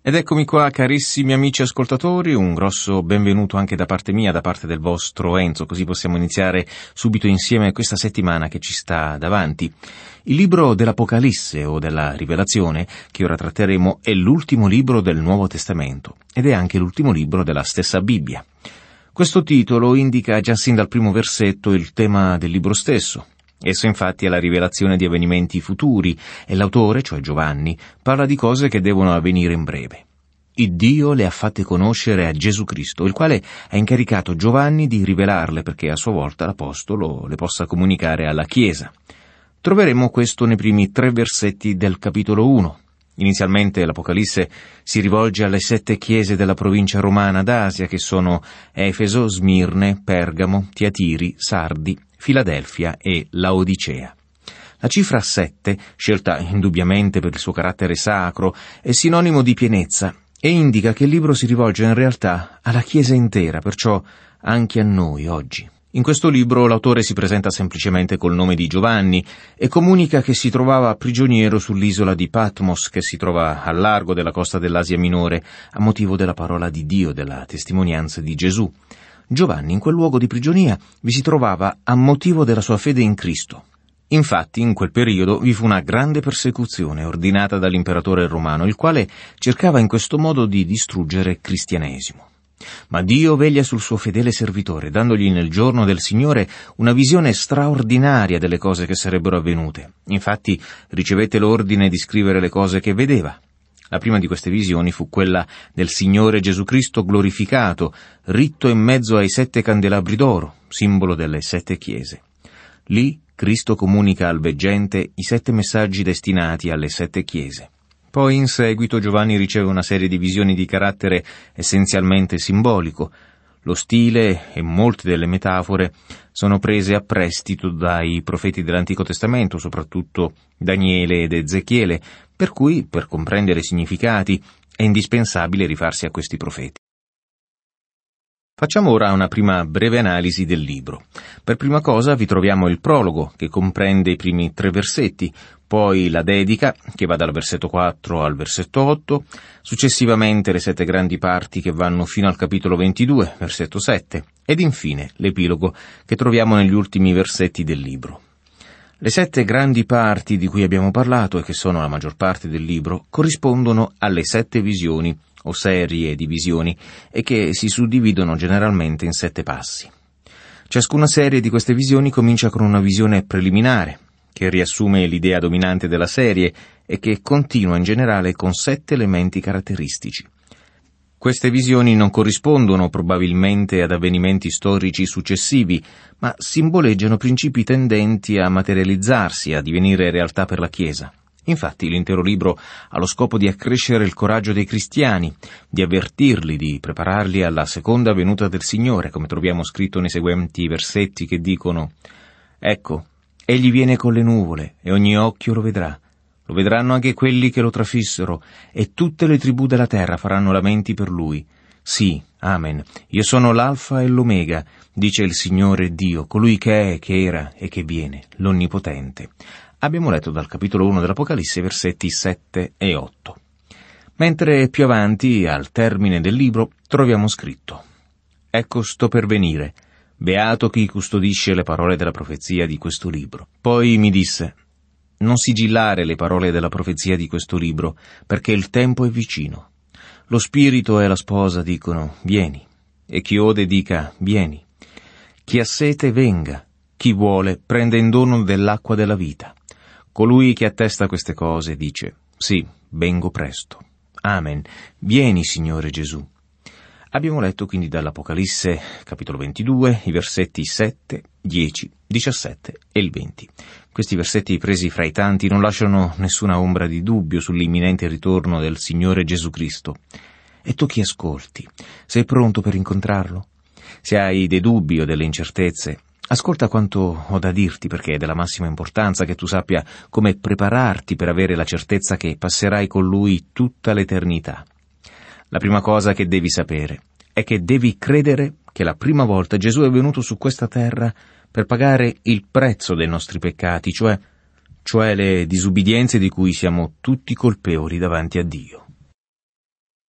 Ed eccomi qua, carissimi amici ascoltatori, un grosso benvenuto anche da parte mia, da parte del vostro Enzo, così possiamo iniziare subito insieme questa settimana che ci sta davanti. Il libro dell'Apocalisse o della Rivelazione, che ora tratteremo, è l'ultimo libro del Nuovo Testamento ed è anche l'ultimo libro della stessa Bibbia. Questo titolo indica già sin dal primo versetto il tema del libro stesso. Esso infatti è la rivelazione di avvenimenti futuri e l'autore, cioè Giovanni, parla di cose che devono avvenire in breve. Il Dio le ha fatte conoscere a Gesù Cristo, il quale ha incaricato Giovanni di rivelarle perché a sua volta l'Apostolo le possa comunicare alla Chiesa. Troveremo questo nei primi 3 versetti del capitolo 1. Inizialmente l'Apocalisse si rivolge alle 7 chiese della provincia romana d'Asia che sono Efeso, Smirne, Pergamo, Tiatiri, Sardi, Filadelfia e Laodicea. La cifra 7, scelta indubbiamente per il suo carattere sacro, è sinonimo di pienezza e indica che il libro si rivolge in realtà alla Chiesa intera, perciò anche a noi oggi. In questo libro l'autore si presenta semplicemente col nome di Giovanni e comunica che si trovava prigioniero sull'isola di Patmos, che si trova al largo della costa dell'Asia Minore, a motivo della parola di Dio, della testimonianza di Gesù. Giovanni in quel luogo di prigionia vi si trovava a motivo della sua fede in Cristo. Infatti in quel periodo vi fu una grande persecuzione ordinata dall'imperatore romano, il quale cercava in questo modo di distruggere il cristianesimo. Ma Dio veglia sul suo fedele servitore, dandogli nel giorno del Signore una visione straordinaria delle cose che sarebbero avvenute. Infatti ricevette l'ordine di scrivere le cose che vedeva. La prima di queste visioni fu quella del Signore Gesù Cristo glorificato, ritto in mezzo ai 7 candelabri d'oro, simbolo delle 7 chiese. Lì Cristo comunica al veggente i 7 messaggi destinati alle 7 chiese. Poi in seguito Giovanni riceve una serie di visioni di carattere essenzialmente simbolico. Lo stile e molte delle metafore sono prese a prestito dai profeti dell'Antico Testamento, soprattutto Daniele ed Ezechiele, per cui, per comprendere i significati, è indispensabile rifarsi a questi profeti. Facciamo ora una prima breve analisi del libro. Per prima cosa vi troviamo il prologo, che comprende i primi 3 versetti, poi la dedica, che va dal versetto 4 al versetto 8, successivamente le 7 grandi parti che vanno fino al capitolo 22, versetto 7, ed infine l'epilogo, che troviamo negli ultimi versetti del libro. Le 7 grandi parti di cui abbiamo parlato, e che sono la maggior parte del libro, corrispondono alle 7 visioni, o serie di visioni, e che si suddividono generalmente in 7 passi. Ciascuna serie di queste visioni comincia con una visione preliminare, che riassume l'idea dominante della serie e che continua in generale con 7 elementi caratteristici. Queste visioni non corrispondono probabilmente ad avvenimenti storici successivi, ma simboleggiano principi tendenti a materializzarsi, a divenire realtà per la Chiesa. Infatti l'intero libro ha lo scopo di accrescere il coraggio dei cristiani, di avvertirli, di prepararli alla seconda venuta del Signore, come troviamo scritto nei seguenti versetti che dicono: «Ecco, egli viene con le nuvole e ogni occhio lo vedrà. Lo vedranno anche quelli che lo trafissero e tutte le tribù della terra faranno lamenti per lui. Sì, amen. Io sono l'Alfa e l'Omega, dice il Signore Dio, colui che è, che era e che viene, l'Onnipotente». Abbiamo letto dal capitolo 1 dell'Apocalisse versetti 7 e 8. Mentre più avanti, al termine del libro, troviamo scritto: «Ecco sto per venire, beato chi custodisce le parole della profezia di questo libro». Poi mi disse: «Non sigillare le parole della profezia di questo libro, perché il tempo è vicino. Lo spirito e la sposa dicono: vieni, e chi ode dica: vieni. Chi ha sete venga, chi vuole prenda in dono dell'acqua della vita. Colui che attesta queste cose dice: sì, vengo presto. Amen. Vieni, Signore Gesù». Abbiamo letto quindi dall'Apocalisse, capitolo 22, i versetti 7, 10, 17 e il 20. Questi versetti presi fra i tanti non lasciano nessuna ombra di dubbio sull'imminente ritorno del Signore Gesù Cristo. E tu chi ascolti? Sei pronto per incontrarlo? Se hai dei dubbi o delle incertezze, ascolta quanto ho da dirti, perché è della massima importanza che tu sappia come prepararti per avere la certezza che passerai con Lui tutta l'eternità. La prima cosa che devi sapere è che devi credere che la prima volta Gesù è venuto su questa terra per pagare il prezzo dei nostri peccati, cioè le disubbidienze di cui siamo tutti colpevoli davanti a Dio.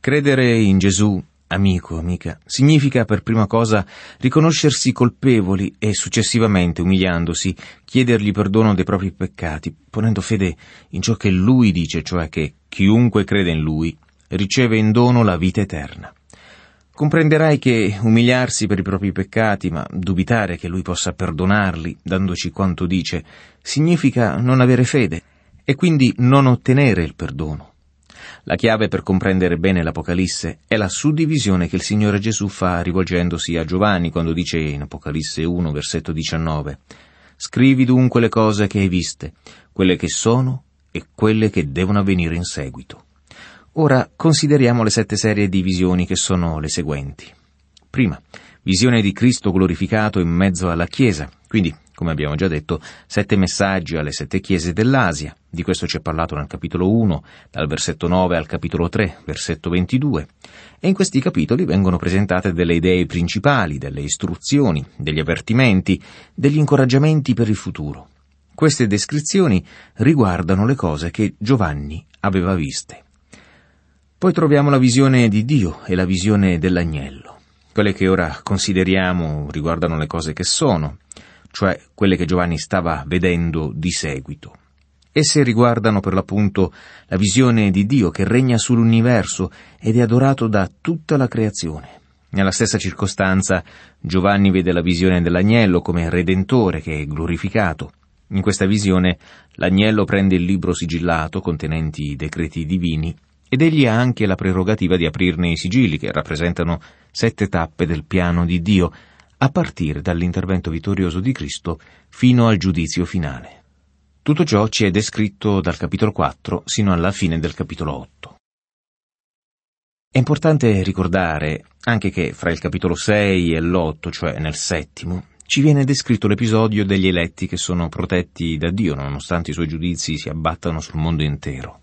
Credere in Gesù, amico, amica, significa per prima cosa riconoscersi colpevoli e successivamente, umiliandosi, chiedergli perdono dei propri peccati, ponendo fede in ciò che Lui dice, cioè che chiunque crede in Lui riceve in dono la vita eterna. Comprenderai che umiliarsi per i propri peccati, ma dubitare che Lui possa perdonarli, dandoci quanto dice, significa non avere fede e quindi non ottenere il perdono. La chiave per comprendere bene l'Apocalisse è la suddivisione che il Signore Gesù fa rivolgendosi a Giovanni quando dice in Apocalisse 1, versetto 19: «Scrivi dunque le cose che hai viste, quelle che sono e quelle che devono avvenire in seguito». Ora consideriamo le 7 serie di visioni che sono le seguenti. Prima, visione di Cristo glorificato in mezzo alla Chiesa, quindi, come abbiamo già detto, 7 messaggi alle 7 chiese dell'Asia. Di questo ci è parlato nel capitolo 1, dal versetto 9 al capitolo 3, versetto 22. E in questi capitoli vengono presentate delle idee principali, delle istruzioni, degli avvertimenti, degli incoraggiamenti per il futuro. Queste descrizioni riguardano le cose che Giovanni aveva viste. Poi troviamo la visione di Dio e la visione dell'agnello. Quelle che ora consideriamo riguardano le cose che sono, cioè quelle che Giovanni stava vedendo di seguito. Esse riguardano per l'appunto la visione di Dio che regna sull'universo ed è adorato da tutta la creazione. Nella stessa circostanza Giovanni vede la visione dell'agnello come redentore che è glorificato. In questa visione l'agnello prende il libro sigillato contenenti i decreti divini ed egli ha anche la prerogativa di aprirne i sigilli che rappresentano 7 tappe del piano di Dio, a partire dall'intervento vittorioso di Cristo fino al giudizio finale. Tutto ciò ci è descritto dal capitolo 4 sino alla fine del capitolo 8. È importante ricordare anche che fra il capitolo 6 e l'8, cioè nel 7, ci viene descritto l'episodio degli eletti che sono protetti da Dio, nonostante i suoi giudizi si abbattano sul mondo intero.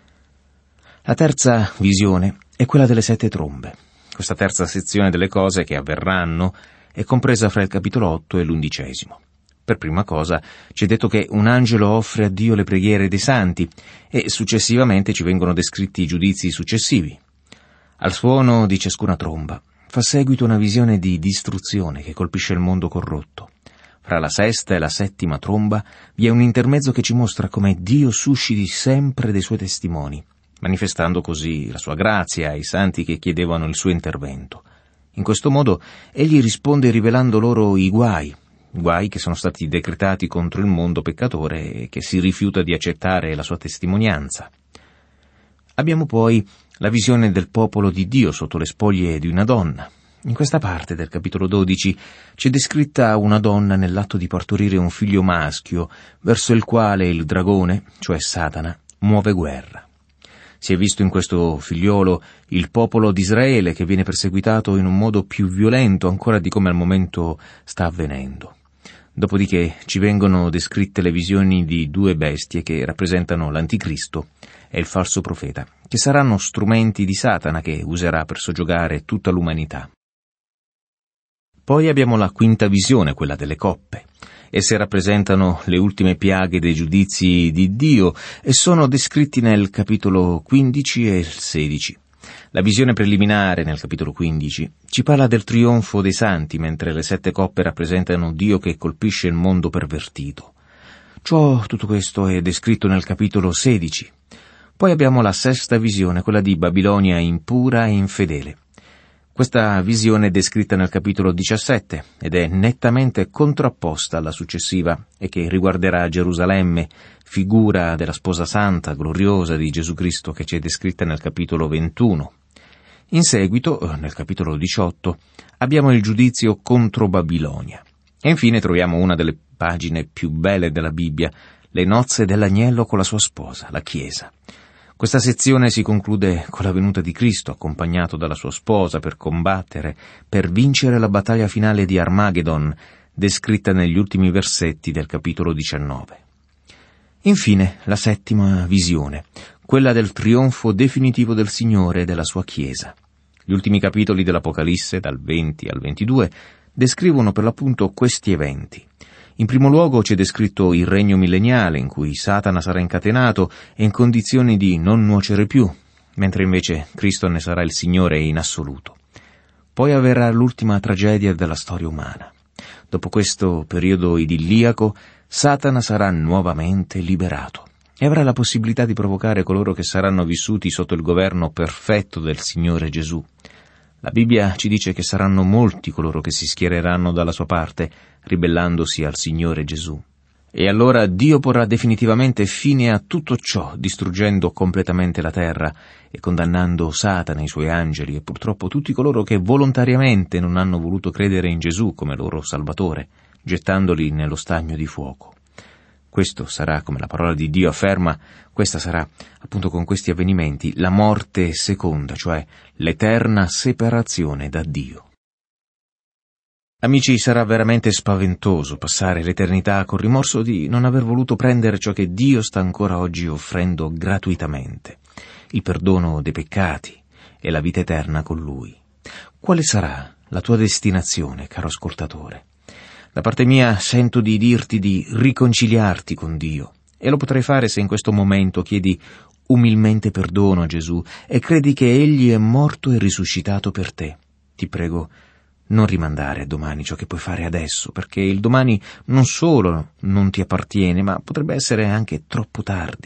La terza visione è quella delle 7 trombe. Questa terza sezione delle cose che avverranno è compresa fra il capitolo 8 e l'11. Per prima cosa ci è detto che un angelo offre a Dio le preghiere dei santi e successivamente ci vengono descritti i giudizi successivi. Al suono di ciascuna tromba fa seguito una visione di distruzione che colpisce il mondo corrotto. Fra la 6ª e la 7ª tromba vi è un intermezzo che ci mostra come Dio susciti sempre dei suoi testimoni, manifestando così la sua grazia ai santi che chiedevano il suo intervento. In questo modo egli risponde rivelando loro i guai che sono stati decretati contro il mondo peccatore e che si rifiuta di accettare la sua testimonianza. Abbiamo poi la visione del popolo di Dio sotto le spoglie di una donna. In questa parte del capitolo 12 c'è descritta una donna nell'atto di partorire un figlio maschio, verso il quale il dragone, cioè Satana, muove guerra. Si è visto in questo figliolo il popolo di Israele che viene perseguitato in un modo più violento ancora di come al momento sta avvenendo. Dopodiché ci vengono descritte le visioni di 2 bestie che rappresentano l'Anticristo e il falso profeta, che saranno strumenti di Satana che userà per soggiogare tutta l'umanità. Poi abbiamo la quinta visione, quella delle coppe. Esse rappresentano le ultime piaghe dei giudizi di Dio e sono descritti nel capitolo 15 e il 16. La visione preliminare nel capitolo 15 ci parla del trionfo dei santi, mentre le 7 coppe rappresentano Dio che colpisce il mondo pervertito. Tutto questo è descritto nel capitolo 16. Poi abbiamo la 6ª visione, quella di Babilonia impura e infedele. Questa visione è descritta nel capitolo 17 ed è nettamente contrapposta alla successiva e che riguarderà Gerusalemme, figura della sposa santa, gloriosa di Gesù Cristo che ci è descritta nel capitolo 21. In seguito, nel capitolo 18, abbiamo il giudizio contro Babilonia. E infine troviamo una delle pagine più belle della Bibbia, le nozze dell'agnello con la sua sposa, la Chiesa. Questa sezione si conclude con la venuta di Cristo, accompagnato dalla sua sposa per combattere, per vincere la battaglia finale di Armageddon, descritta negli ultimi versetti del capitolo 19. Infine, la 7ª visione, quella del trionfo definitivo del Signore e della sua Chiesa. Gli ultimi capitoli dell'Apocalisse, dal 20 al 22, descrivono per l'appunto questi eventi. In primo luogo c'è descritto il regno milleniale in cui Satana sarà incatenato e in condizioni di non nuocere più. mentre invece Cristo ne sarà il Signore in assoluto. Poi avverrà l'ultima tragedia della storia umana. Dopo questo periodo idilliaco, Satana sarà nuovamente liberato e avrà la possibilità di provocare coloro che saranno vissuti sotto il governo perfetto del Signore Gesù. La Bibbia ci dice che saranno molti coloro che si schiereranno dalla sua parte, ribellandosi al Signore Gesù. E allora Dio porrà definitivamente fine a tutto ciò, distruggendo completamente la terra e condannando Satana, i suoi angeli e purtroppo tutti coloro che volontariamente non hanno voluto credere in Gesù come loro Salvatore, gettandoli nello stagno di fuoco. Questo sarà, come la parola di Dio afferma, questa sarà, appunto con questi avvenimenti, la morte seconda, cioè l'eterna separazione da Dio. Amici, sarà veramente spaventoso passare l'eternità col rimorso di non aver voluto prendere ciò che Dio sta ancora oggi offrendo gratuitamente, il perdono dei peccati e la vita eterna con Lui. Quale sarà la tua destinazione, caro ascoltatore? Da parte mia sento di dirti di riconciliarti con Dio, e lo potrai fare se in questo momento chiedi umilmente perdono a Gesù e credi che Egli è morto e risuscitato per te. Ti prego, non rimandare a domani ciò che puoi fare adesso, perché il domani non solo non ti appartiene, ma potrebbe essere anche troppo tardi.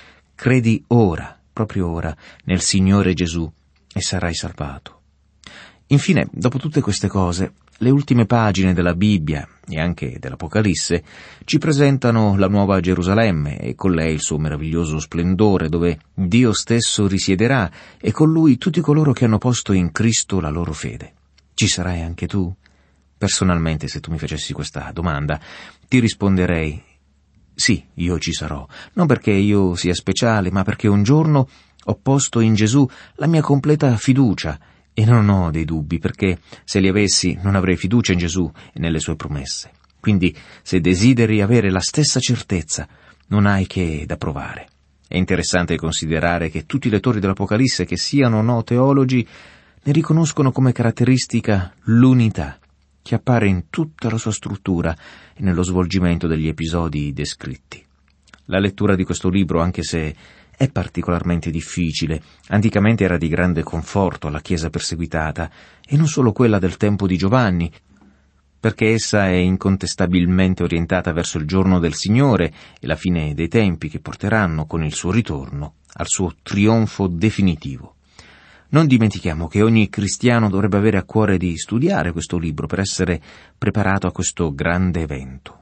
Credi ora, proprio ora, nel Signore Gesù e sarai salvato. Infine, dopo tutte queste cose, le ultime pagine della Bibbia e anche dell'Apocalisse ci presentano la nuova Gerusalemme e con lei il suo meraviglioso splendore, dove Dio stesso risiederà e con Lui tutti coloro che hanno posto in Cristo la loro fede. Ci sarai anche tu? Personalmente, se tu mi facessi questa domanda, ti risponderei: sì, io ci sarò, non perché io sia speciale, ma perché un giorno ho posto in Gesù la mia completa fiducia e non ho dei dubbi, perché se li avessi non avrei fiducia in Gesù e nelle sue promesse. Quindi, se desideri avere la stessa certezza, non hai che da provare. È interessante considerare che tutti i lettori dell'Apocalisse, che siano o no teologi, ne riconoscono come caratteristica l'unità, che appare in tutta la sua struttura e nello svolgimento degli episodi descritti. La lettura di questo libro, anche se è particolarmente difficile, anticamente era di grande conforto alla Chiesa perseguitata, e non solo quella del tempo di Giovanni, perché essa è incontestabilmente orientata verso il giorno del Signore e la fine dei tempi che porteranno, con il suo ritorno, al suo trionfo definitivo. Non dimentichiamo che ogni cristiano dovrebbe avere a cuore di studiare questo libro per essere preparato a questo grande evento.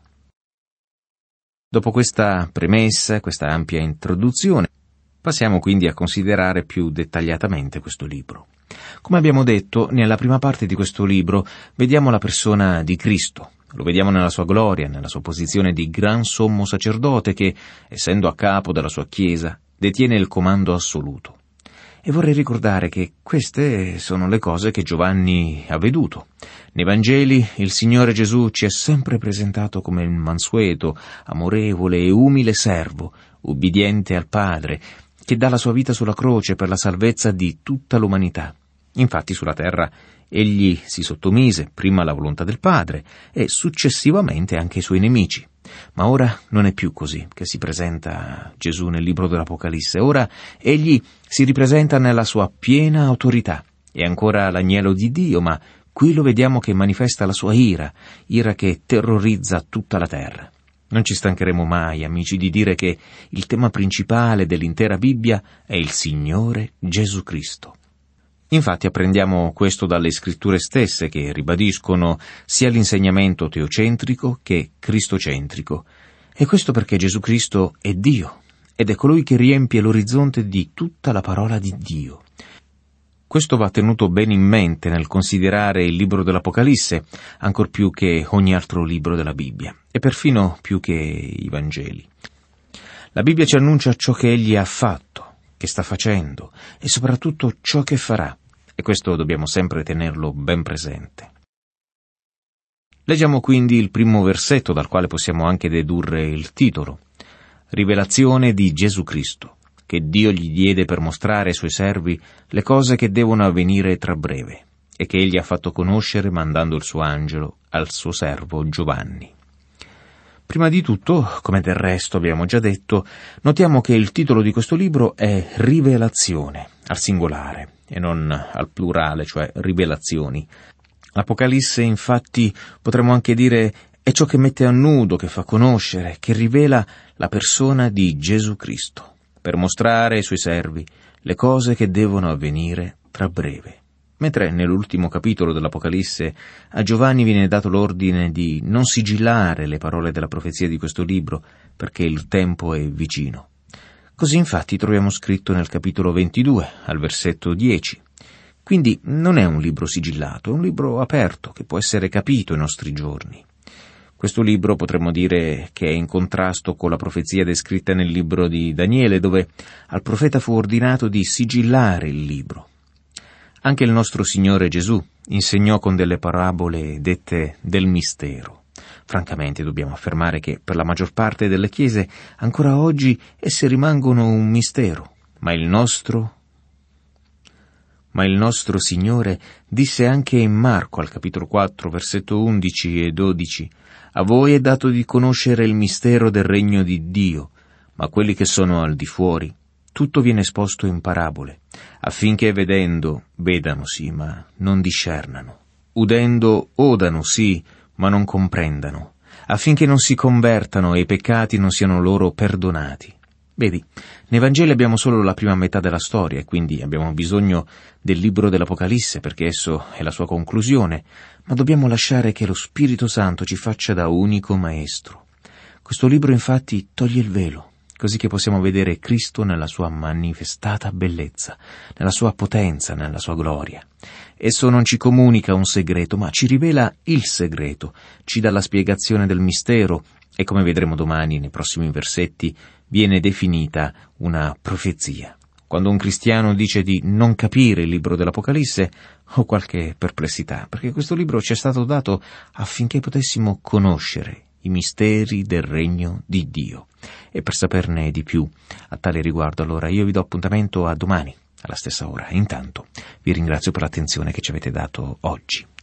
Dopo questa premessa, questa ampia introduzione, passiamo quindi a considerare più dettagliatamente questo libro. Come abbiamo detto, nella prima parte di questo libro vediamo la persona di Cristo. Lo vediamo nella sua gloria, nella sua posizione di gran sommo sacerdote che, essendo a capo della sua Chiesa, detiene il comando assoluto. E vorrei ricordare che queste sono le cose che Giovanni ha veduto. Nei Vangeli il Signore Gesù ci è sempre presentato come il mansueto, amorevole e umile servo, ubbidiente al Padre, che dà la sua vita sulla croce per la salvezza di tutta l'umanità. Infatti sulla terra egli si sottomise prima alla volontà del Padre e successivamente anche ai suoi nemici. Ma ora non è più così che si presenta Gesù nel libro dell'Apocalisse. Ora egli si ripresenta nella sua piena autorità. È ancora l'agnello di Dio, ma qui lo vediamo che manifesta la sua ira che terrorizza tutta la terra. Non ci stancheremo mai, amici, di dire che il tema principale dell'intera Bibbia è il Signore Gesù Cristo. Infatti apprendiamo questo dalle scritture stesse, che ribadiscono sia l'insegnamento teocentrico che cristocentrico. E questo perché Gesù Cristo è Dio, ed è colui che riempie l'orizzonte di tutta la parola di Dio. Questo va tenuto bene in mente nel considerare il libro dell'Apocalisse, ancor più che ogni altro libro della Bibbia, e perfino più che i Vangeli. La Bibbia ci annuncia ciò che Egli ha fatto, che sta facendo, e soprattutto ciò che farà, e questo dobbiamo sempre tenerlo ben presente. Leggiamo quindi il primo versetto, dal quale possiamo anche dedurre il titolo: Rivelazione di Gesù Cristo, che Dio gli diede per mostrare ai suoi servi le cose che devono avvenire tra breve, e che egli ha fatto conoscere mandando il suo angelo al suo servo Giovanni. Prima di tutto, come del resto abbiamo già detto, notiamo che il titolo di questo libro è Rivelazione, al singolare, e non al plurale, cioè rivelazioni. L'Apocalisse, infatti, potremmo anche dire, è ciò che mette a nudo, che fa conoscere, che rivela la persona di Gesù Cristo, per mostrare ai suoi servi le cose che devono avvenire tra breve. Mentre nell'ultimo capitolo dell'Apocalisse a Giovanni viene dato l'ordine di non sigillare le parole della profezia di questo libro, perché il tempo è vicino. Così infatti troviamo scritto nel capitolo 22, al versetto 10. Quindi non è un libro sigillato, è un libro aperto che può essere capito ai nostri giorni. Questo libro potremmo dire che è in contrasto con la profezia descritta nel libro di Daniele, dove al profeta fu ordinato di sigillare il libro. Anche il nostro Signore Gesù insegnò con delle parabole dette del mistero. Francamente dobbiamo affermare che per la maggior parte delle chiese ancora oggi esse rimangono un mistero, ma il nostro Signore disse anche in Marco al capitolo 4, versetto 11 e 12: «A voi è dato di conoscere il mistero del regno di Dio, ma a quelli che sono al di fuori tutto viene esposto in parabole, affinché vedendo vedano sì, ma non discernano, udendo odano sì, ma non comprendano, affinché non si convertano e i peccati non siano loro perdonati». Vedi, nei Vangeli abbiamo solo la prima metà della storia e quindi abbiamo bisogno del libro dell'Apocalisse perché esso è la sua conclusione, ma dobbiamo lasciare che lo Spirito Santo ci faccia da unico maestro. Questo libro infatti toglie il velo, così che possiamo vedere Cristo nella sua manifestata bellezza, nella sua potenza, nella sua gloria. Esso non ci comunica un segreto, ma ci rivela il segreto, ci dà la spiegazione del mistero e, come vedremo domani nei prossimi versetti, viene definita una profezia. Quando un cristiano dice di non capire il libro dell'Apocalisse, ho qualche perplessità, perché questo libro ci è stato dato affinché potessimo conoscere i misteri del regno di Dio. E per saperne di più a tale riguardo, allora io vi do appuntamento a domani, alla stessa ora. Intanto vi ringrazio per l'attenzione che ci avete dato oggi.